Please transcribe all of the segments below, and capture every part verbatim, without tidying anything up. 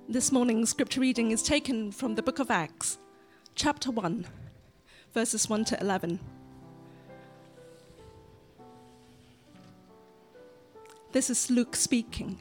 This morning's scripture reading is taken from the book of Acts, chapter one, verses one to eleven. This is Luke speaking.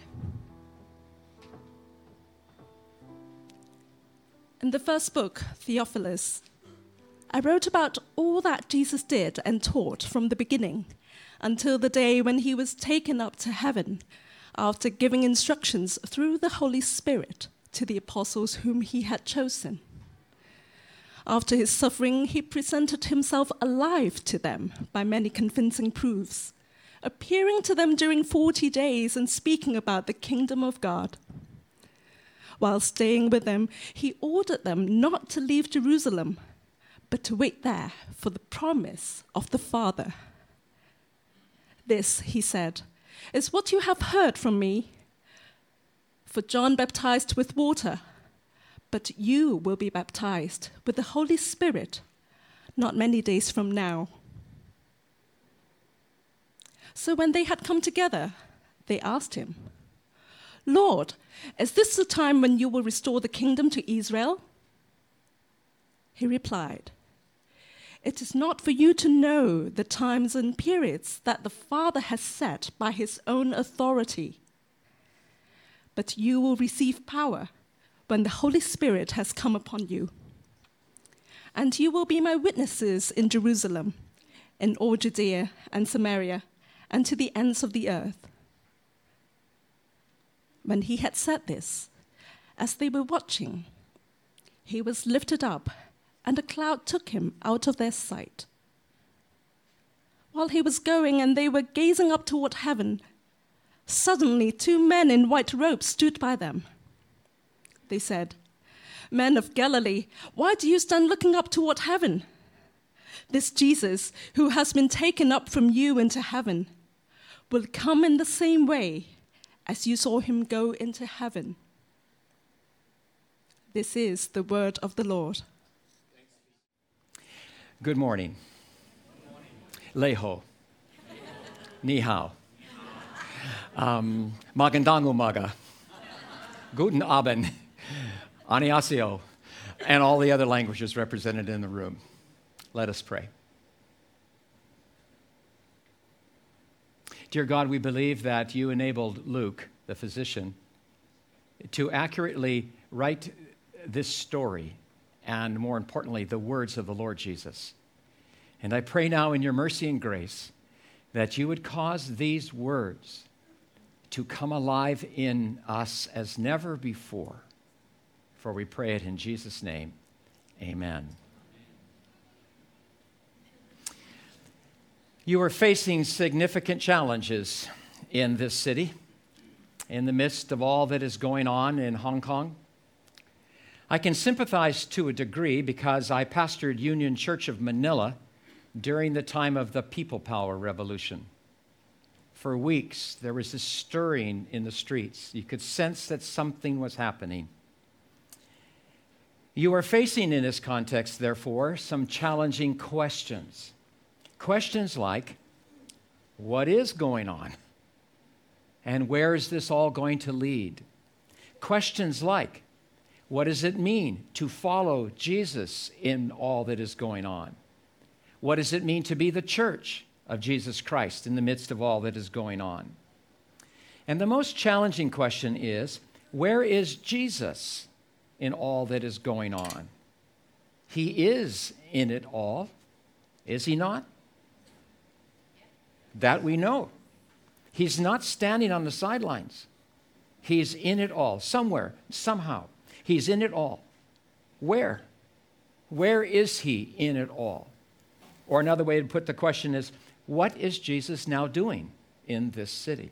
In the first book, Theophilus, I wrote about all that Jesus did and taught from the beginning until the day when he was taken up to heaven, after giving instructions through the Holy Spirit to the apostles whom he had chosen. After his suffering, he presented himself alive to them by many convincing proofs, appearing to them during forty days and speaking about the kingdom of God. While staying with them, he ordered them not to leave Jerusalem, but to wait there for the promise of the Father. This, he said, is what you have heard from me. For John baptized with water, but you will be baptized with the Holy Spirit not many days from now. So when they had come together, they asked him, Lord, is this the time when you will restore the kingdom to Israel? He replied, It is not for you to know the times and periods that the Father has set by his own authority. But you will receive power when the Holy Spirit has come upon you. And you will be my witnesses in Jerusalem, in all Judea and Samaria, and to the ends of the earth. When he had said this, as they were watching, he was lifted up, and a cloud took him out of their sight. While he was going and they were gazing up toward heaven, suddenly two men in white robes stood by them. They said, Men of Galilee, why do you stand looking up toward heaven? This Jesus, who has been taken up from you into heaven, will come in the same way as you saw him go into heaven. This is the word of the Lord. Good morning. Leho. Ni hao. Um, Magandango maga. Guten Abend. Annyeonghaseyo. And all the other languages represented in the room. Let us pray. Dear God, we believe that you enabled Luke, the physician, to accurately write this story and, more importantly, the words of the Lord Jesus. And I pray now in your mercy and grace that you would cause these words to come alive in us as never before. For we pray it in Jesus' name. Amen. You are facing significant challenges in this city, in the midst of all that is going on in Hong Kong. I can sympathize to a degree because I pastored Union Church of Manila during the time of the People Power Revolution. For weeks, there was this stirring in the streets. You could sense that something was happening. You are facing in this context, therefore, some challenging questions. Questions like, what is going on? And where is this all going to lead? Questions like, what does it mean to follow Jesus in all that is going on? What does it mean to be the church of Jesus Christ in the midst of all that is going on? And the most challenging question is, where is Jesus in all that is going on? He is in it all, is he not? That we know. He's not standing on the sidelines. He's in it all, somewhere, somehow. He's in it all. Where? Where is he in it all? Or another way to put the question is, what is Jesus now doing in this city?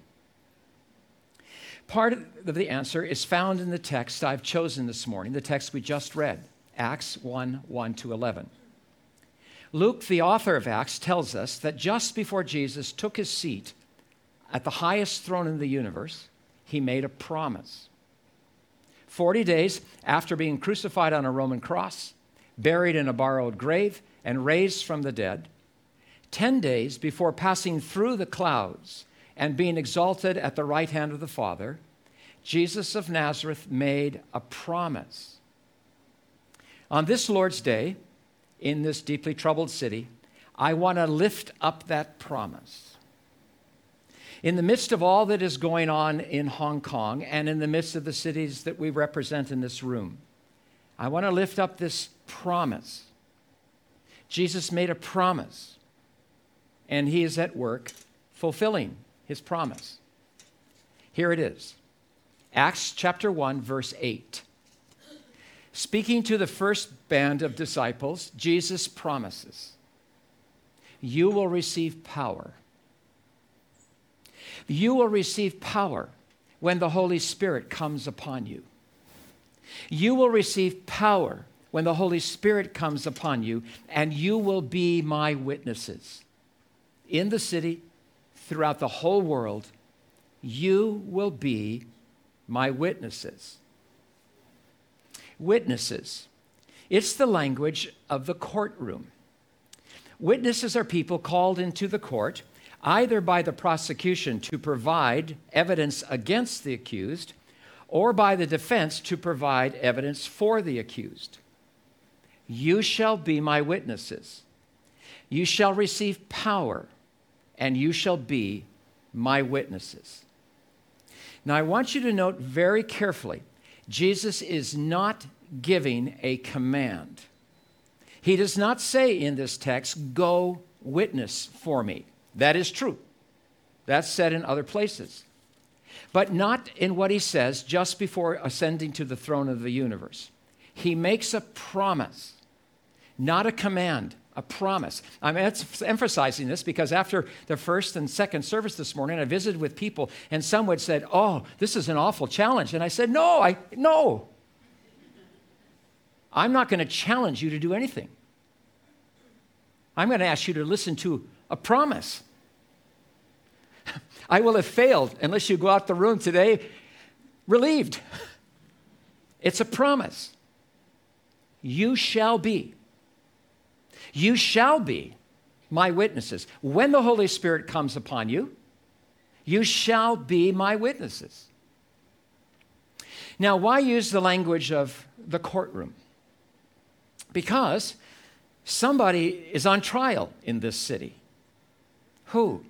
Part of the answer is found in the text I've chosen this morning, the text we just read, Acts one, one to eleven. Luke, the author of Acts, tells us that just before Jesus took his seat at the highest throne in the universe, he made a promise. Forty days after being crucified on a Roman cross, buried in a borrowed grave, and raised from the dead, ten days before passing through the clouds and being exalted at the right hand of the Father, Jesus of Nazareth made a promise. On this Lord's Day, in this deeply troubled city, I want to lift up that promise. In the midst of all that is going on in Hong Kong and in the midst of the cities that we represent in this room, I want to lift up this promise. Jesus made a promise, and he is at work fulfilling his promise. Here it is. Acts chapter one, verse eight. Speaking to the first band of disciples, Jesus promises, you will receive power. You will receive power when the Holy Spirit comes upon you. You will receive power when the Holy Spirit comes upon you, and you will be my witnesses in the city, throughout the whole world. You will be my witnesses. Witnesses. It's the language of the courtroom. Witnesses are people called into the court either by the prosecution to provide evidence against the accused or by the defense to provide evidence for the accused. You shall be my witnesses. You shall receive power, and you shall be my witnesses. Now, I want you to note very carefully, Jesus is not giving a command. He does not say in this text, go witness for me. That is true. That's said in other places. But not in what he says just before ascending to the throne of the universe. He makes a promise, not a command, a promise. I'm emphasizing this because after the first and second service this morning, I visited with people, and some would said, oh, this is an awful challenge. And I said, no, I no. I'm not going to challenge you to do anything. I'm going to ask you to listen to a promise. I will have failed unless you go out the room today relieved. It's a promise. You shall be. You shall be my witnesses. When the Holy Spirit comes upon you, you shall be my witnesses. Now, why use the language of the courtroom? Because somebody is on trial in this city. Who?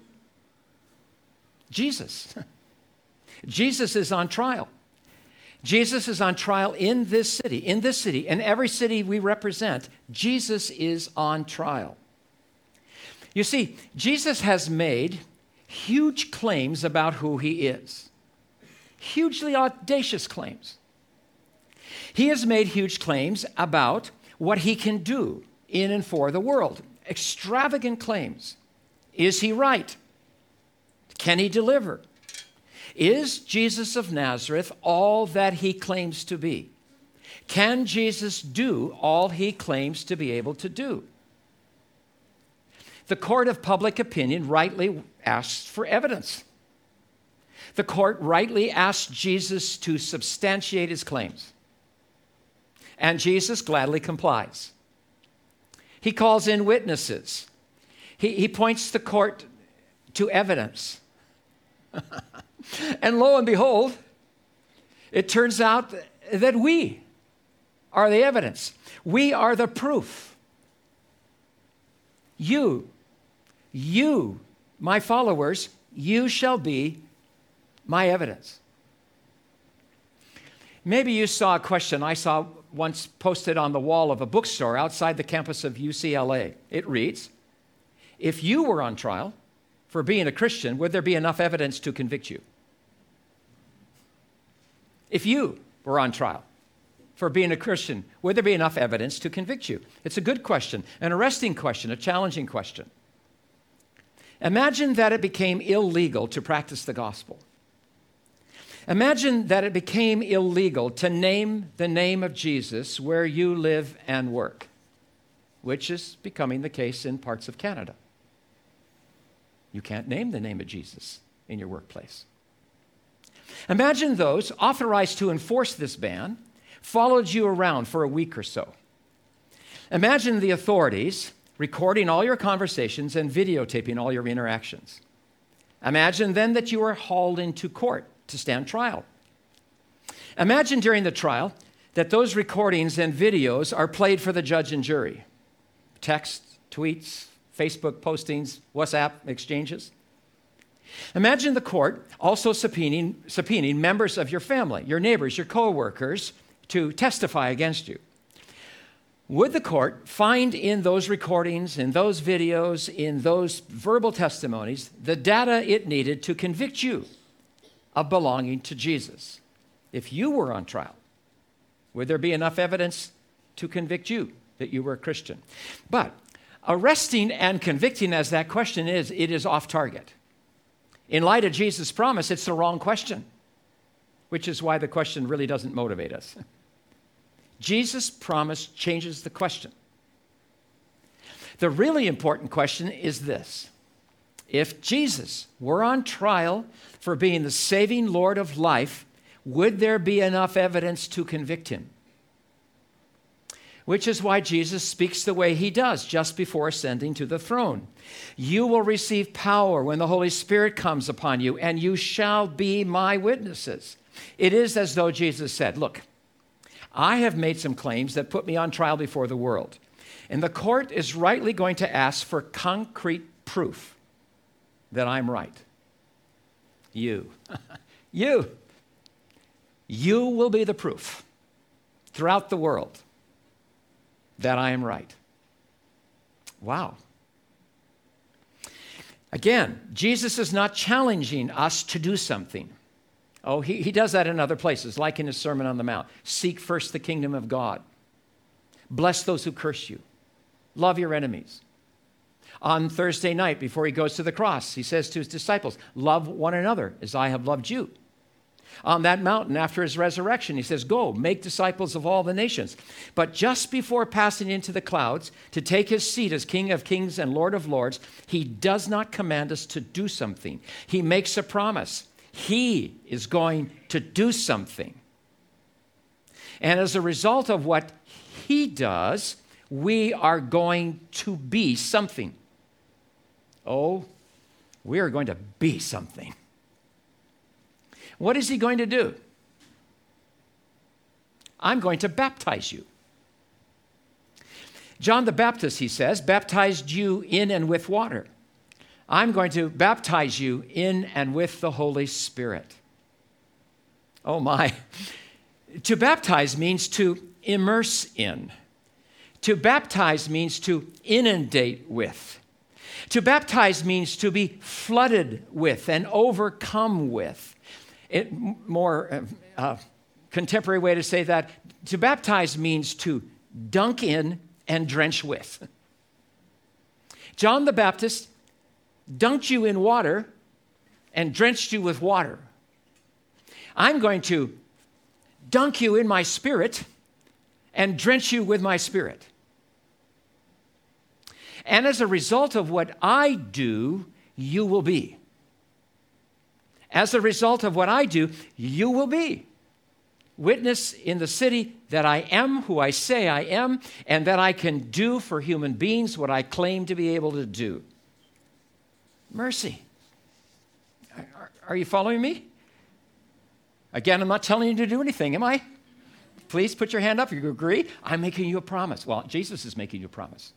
Jesus. Jesus is on trial. Jesus is on trial in this city, in this city, in every city we represent. Jesus is on trial. You see, Jesus has made huge claims about who he is. Hugely audacious claims. He has made huge claims about what he can do in and for the world. Extravagant claims. Is he right? Can he deliver? Is Jesus of Nazareth all that he claims to be? Can Jesus do all he claims to be able to do? The court of public opinion rightly asks for evidence. The court rightly asks Jesus to substantiate his claims. And Jesus gladly complies. He calls in witnesses. He, he points the court to evidence. And lo and behold, it turns out that we are the evidence. We are the proof. You, you, my followers, you shall be my evidence. Maybe you saw a question I saw once posted on the wall of a bookstore outside the campus of U C L A. It reads, if you were on trial for being a Christian, would there be enough evidence to convict you? If you were on trial for being a Christian, would there be enough evidence to convict you? It's a good question, an arresting question, a challenging question. Imagine that it became illegal to practice the gospel. Imagine that it became illegal to name the name of Jesus where you live and work, which is becoming the case in parts of Canada. You can't name the name of Jesus in your workplace. Imagine those authorized to enforce this ban followed you around for a week or so. Imagine the authorities recording all your conversations and videotaping all your interactions. Imagine then that you are hauled into court to stand trial. Imagine during the trial that those recordings and videos are played for the judge and jury. Texts, tweets, Facebook postings, WhatsApp exchanges. Imagine the court also subpoenaing, subpoenaing members of your family, your neighbors, your co-workers to testify against you. Would the court find in those recordings, in those videos, in those verbal testimonies, the data it needed to convict you of belonging to Jesus? If you were on trial, would there be enough evidence to convict you that you were a Christian? But arresting and convicting, as that question is, it is off target. In light of Jesus' promise, it's the wrong question, which is why the question really doesn't motivate us. Jesus' promise changes the question. The really important question is this: if Jesus were on trial for being the saving Lord of life, would there be enough evidence to convict him? Which is why Jesus speaks the way he does just before ascending to the throne. You will receive power when the Holy Spirit comes upon you, and you shall be my witnesses. It is as though Jesus said, look, I have made some claims that put me on trial before the world, and the court is rightly going to ask for concrete proof that I'm right. You, you, you will be the proof throughout the world that I am right. Wow. Again, Jesus is not challenging us to do something. Oh, he, he does that in other places, like in his Sermon on the Mount. Seek first the kingdom of God. Bless those who curse you. Love your enemies. On Thursday night, before he goes to the cross, he says to his disciples, love one another as I have loved you. On that mountain, after his resurrection, he says, go, make disciples of all the nations. But just before passing into the clouds to take his seat as King of Kings and Lord of Lords, he does not command us to do something. He makes a promise. He is going to do something. And as a result of what he does, we are going to be something. Oh, we are going to be something. What is he going to do? I'm going to baptize you. John the Baptist, he says, baptized you in and with water. I'm going to baptize you in and with the Holy Spirit. Oh my. To baptize means to immerse in. To baptize means to inundate with. To baptize means to be flooded with and overcome with. It, more uh, contemporary way to say that, to baptize means to dunk in and drench with. John the Baptist dunked you in water and drenched you with water. I'm going to dunk you in my spirit and drench you with my spirit. And as a result of what I do, you will be. As a result of what I do, you will be. Witness in the city that I am who I say I am, and that I can do for human beings what I claim to be able to do. Mercy. Are, are you following me? Again, I'm not telling you to do anything, am I? Please put your hand up if you agree. I'm making you a promise. Well, Jesus is making you a promise.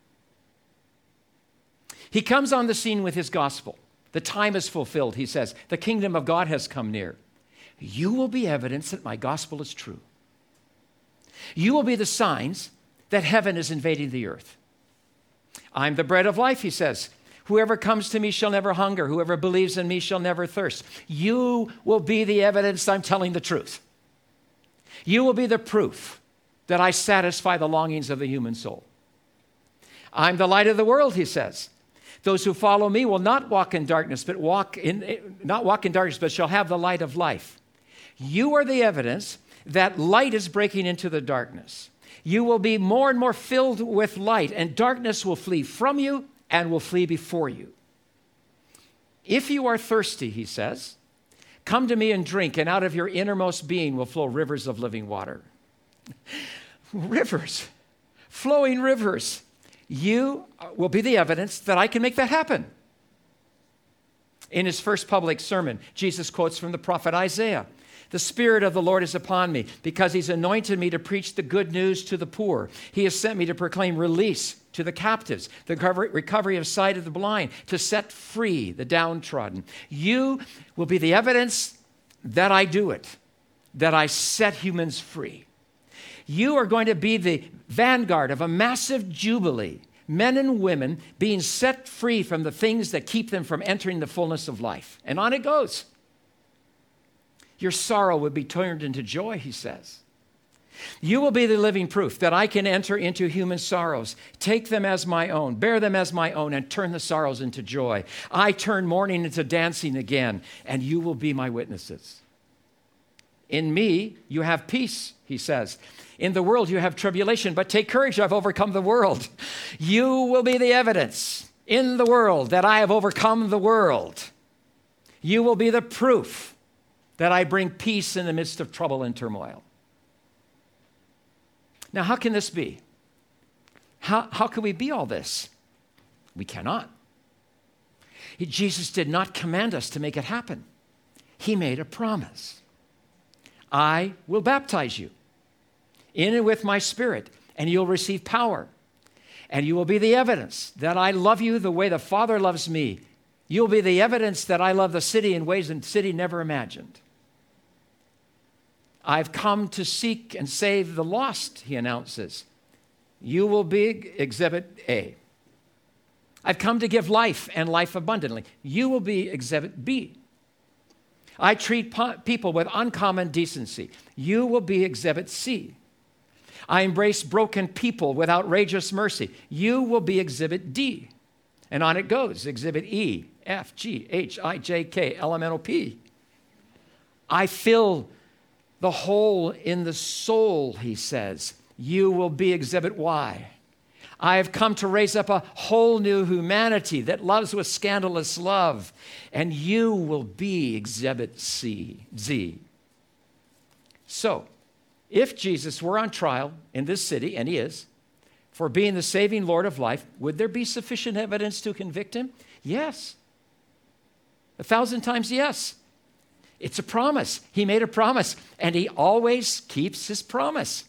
He comes on the scene with his gospel. The time is fulfilled, he says. The kingdom of God has come near. You will be evidence that my gospel is true. You will be the signs that heaven is invading the earth. I'm the bread of life, he says. Whoever comes to me shall never hunger. Whoever believes in me shall never thirst. You will be the evidence I'm telling the truth. You will be the proof that I satisfy the longings of the human soul. I'm the light of the world, he says. Those who follow me will not walk in darkness, but walk in, not walk in darkness, but shall have the light of life. You are the evidence that light is breaking into the darkness. You will be more and more filled with light, and darkness will flee from you and will flee before you. If you are thirsty, he says, come to me and drink, and out of your innermost being will flow rivers of living water. Rivers, flowing rivers. You will be the evidence that I can make that happen. In his first public sermon, Jesus quotes from the prophet Isaiah. The Spirit of the Lord is upon me because he's anointed me to preach the good news to the poor. He has sent me to proclaim release to the captives, the recovery of sight of the blind, to set free the downtrodden. You will be the evidence that I do it, that I set humans free. You are going to be the vanguard of a massive jubilee, men and women being set free from the things that keep them from entering the fullness of life. And on it goes. Your sorrow will be turned into joy, he says. You will be the living proof that I can enter into human sorrows, take them as my own, bear them as my own, and turn the sorrows into joy. I turn mourning into dancing again, and you will be my witnesses. In me, you have peace, he says. In the world, you have tribulation, but take courage, I've overcome the world. You will be the evidence in the world that I have overcome the world. You will be the proof that I bring peace in the midst of trouble and turmoil. Now, how can this be? How, how can we be all this? We cannot. Jesus did not command us to make it happen. He made a promise. I will baptize you in and with my Spirit, and you'll receive power. And you will be the evidence that I love you the way the Father loves me. You'll be the evidence that I love the city in ways the city never imagined. I've come to seek and save the lost, he announces. You will be exhibit A. I've come to give life and life abundantly. You will be exhibit B. I treat po- people with uncommon decency. You will be exhibit C. I embrace broken people with outrageous mercy. You will be exhibit D. And on it goes, exhibit E, F, G, H, I, J, K, L, M, N, O, P. I fill the hole in the soul, he says. You will be exhibit Y. I have come to raise up a whole new humanity that loves with scandalous love, and you will be exhibit C, Z. So, if Jesus were on trial in this city, and he is, for being the saving Lord of life, would there be sufficient evidence to convict him? Yes. A thousand times yes. It's a promise. He made a promise, and he always keeps his promise.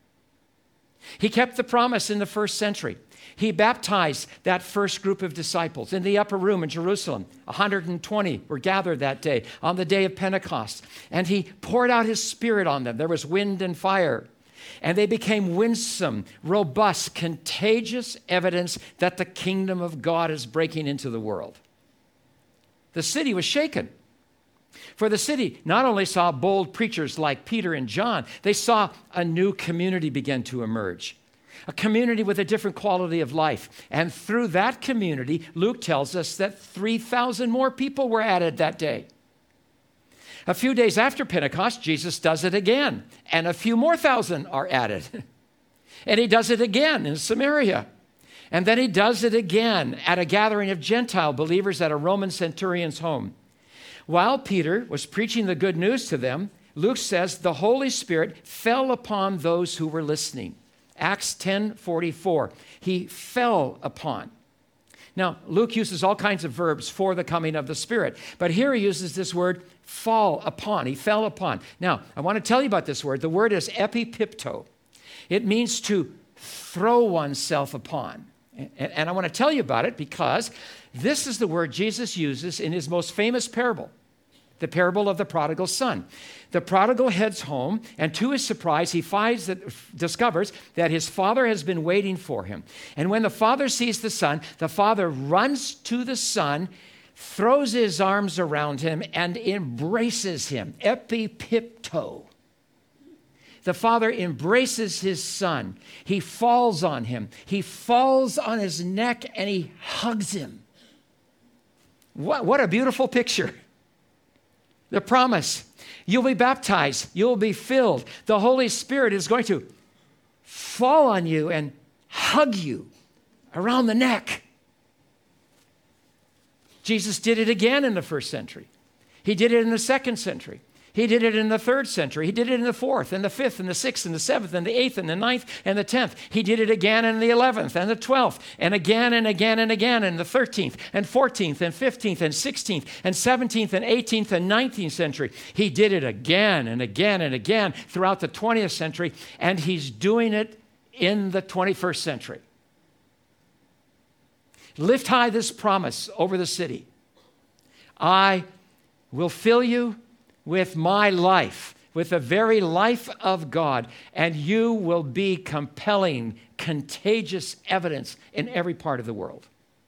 He kept the promise in the first century. He baptized that first group of disciples in the upper room in Jerusalem. one hundred twenty were gathered that day on the day of Pentecost, and he poured out his Spirit on them. There was wind and fire, and they became winsome, robust, contagious evidence that the kingdom of God is breaking into the world. The city was shaken. For the city not only saw bold preachers like Peter and John, they saw a new community begin to emerge, a community with a different quality of life. And through that community, Luke tells us that three thousand more people were added that day. A few days after Pentecost, Jesus does it again, and a few more thousand are added. And he does it again in Samaria. And then he does it again at a gathering of Gentile believers at a Roman centurion's home. While Peter was preaching the good news to them, Luke says the Holy Spirit fell upon those who were listening. Acts ten forty-four. He fell upon. Now, Luke uses all kinds of verbs for the coming of the Spirit, but here he uses this word fall upon. He fell upon. Now, I want to tell you about this word. The word is epipipto. It means to throw oneself upon. And I want to tell you about it because this is the word Jesus uses in his most famous parable, the parable of the prodigal son. The prodigal heads home, and to his surprise, he finds that, discovers that his father has been waiting for him. And when the father sees the son, the father runs to the son, throws his arms around him, and embraces him. Epipipto. The father embraces his son. He falls on him. He falls on his neck, and he hugs him. What, what a beautiful picture. The promise. You'll be baptized. You'll be filled. The Holy Spirit is going to fall on you and hug you around the neck. Jesus did it again in the first century. He did it in the second century. He did it in the third century. He did it in the fourth, and the fifth, and the sixth, and the seventh, and the eighth, and the ninth, and the tenth. He did it again in the eleventh, and the twelfth, and again and again and again in the thirteenth, and fourteenth, and fifteenth, and sixteenth, and seventeenth, and eighteenth, and nineteenth century. He did it again and again and again throughout the twentieth century, and he's doing it in the twenty-first century. Lift high this promise over the city. I will fill you with my life, with the very life of God, and you will be compelling, contagious evidence in every part of the world.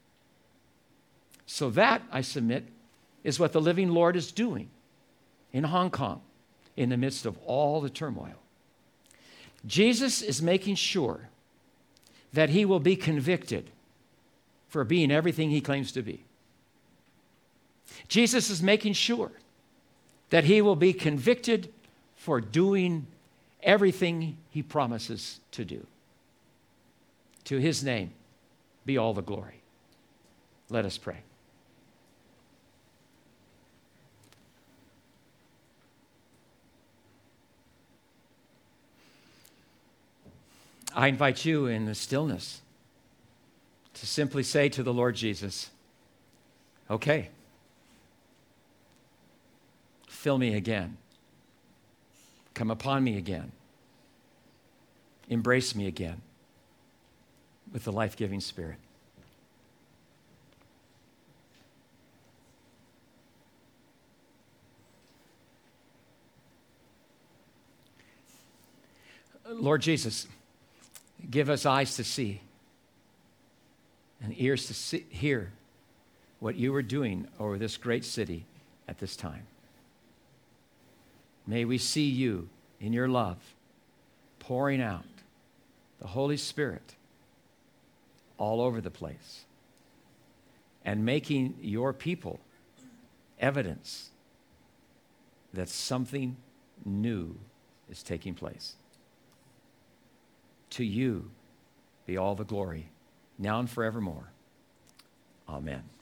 So that, I submit, is what the living Lord is doing in Hong Kong in the midst of all the turmoil. Jesus is making sure that he will be convicted for being everything he claims to be. Jesus is making sure that he will be convicted for doing everything he promises to do. To his name be all the glory. Let us pray. I invite you in the stillness to simply say to the Lord Jesus, okay, fill me again. Come upon me again. Embrace me again with the life-giving Spirit. Lord Jesus, give us eyes to see and ears to see, hear what you are doing over this great city at this time. May we see you in your love pouring out the Holy Spirit all over the place and making your people evidence that something new is taking place. To you be all the glory, now and forevermore. Amen.